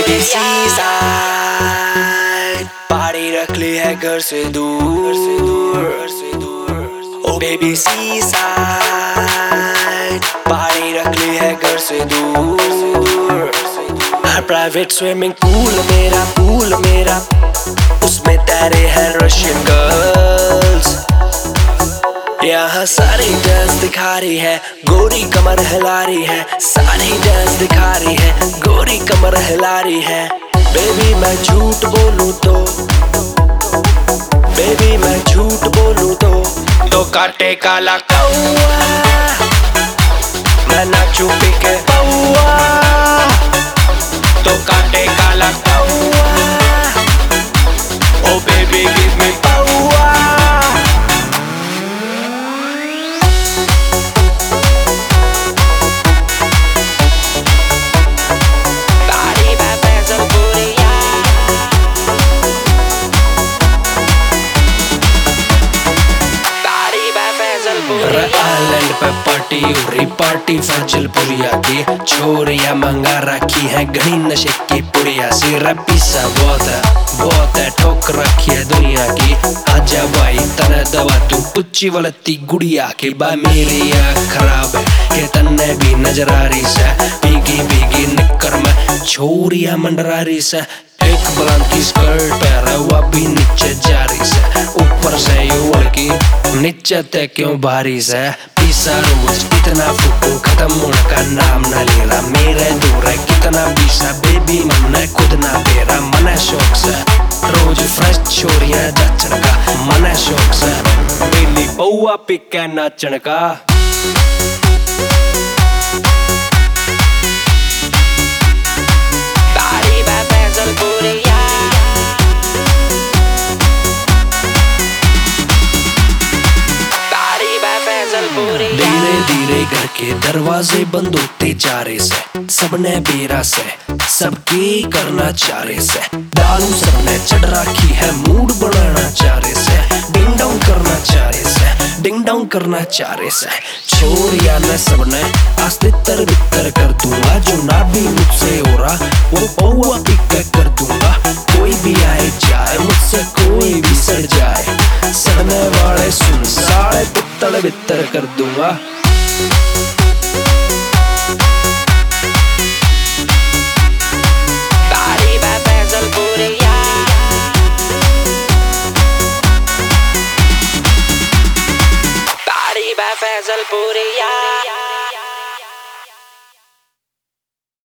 Baby सी side पहाड़ी रख ली है घर से दूर। ओ बेबी सी साइड पहाड़ी रख ली है घर से दूर। हर प्राइवेट स्विमिंग पूल मेरा उसमें तैरे हैं रशियन गर्ल्स। यहाँ सारी डांस दिखा रही है, गोरी कमर हिला रही है। सारी डांस दिखा रही है, गोरी कमर हिला रही है। बेबी मैं झूठ बोलूं तो काटे काला कौआ। मैं नाचूं पी के पौआ तो काटे काला कौआ। ओ बेबी गिव मी पौआ। आइलैंड पे पार्टी हो रही, पार्टी फैजलपुरिया की छोरियां मंगा रखी है घनी नशे की पुड़िया। सिर पीसा बहुत है ठोक रखी है दुनिया की। आजा भाई तने दवा तू पुच्ची वलती गुड़िया की। बा मेरी आँख खराब है के तन्ने भी नजर आ रही से। भीगी निक्कर में छोरियां मंडरा रही से। एक बुलंद की स्कर्ट पहना हुआ भी नीचे जा रही से। ऊपर से ये लड़की नीचे ते क्यों भारी से। पीसा रोज कितना फुटू खत्म होने का नाम न ले रहा। मेरे दूर है कितना पीसा बेबी मन खुद ना तेरा मन शौक से। रोज फ्रेश छोरियां दचन का मन शौक से। मेरी पौआ पिके नाचन का। धीरे धीरे घर के दरवाजे बंद होते जा रहे से। सबने बेरा से सबकी करना चाह रहे से। दारू सबने चढ़ रखी है मूड बनाना चाह रहे से। डिंग डोंग करना चाह रहे से, डिंग डोंग करना चाह रहे से। छोरिया ने सबने आज तितर बितर कर दूंगा। जो ना भी मुझसे हो रहा वो पौआ पिक कर दूंगा। कोई भी आए जाए मुझसे कोई भी सड़ जाए। सड़ने वाले सुन साले पित्तड़ बित्तर कर दूंगा। फैजलपुरिया।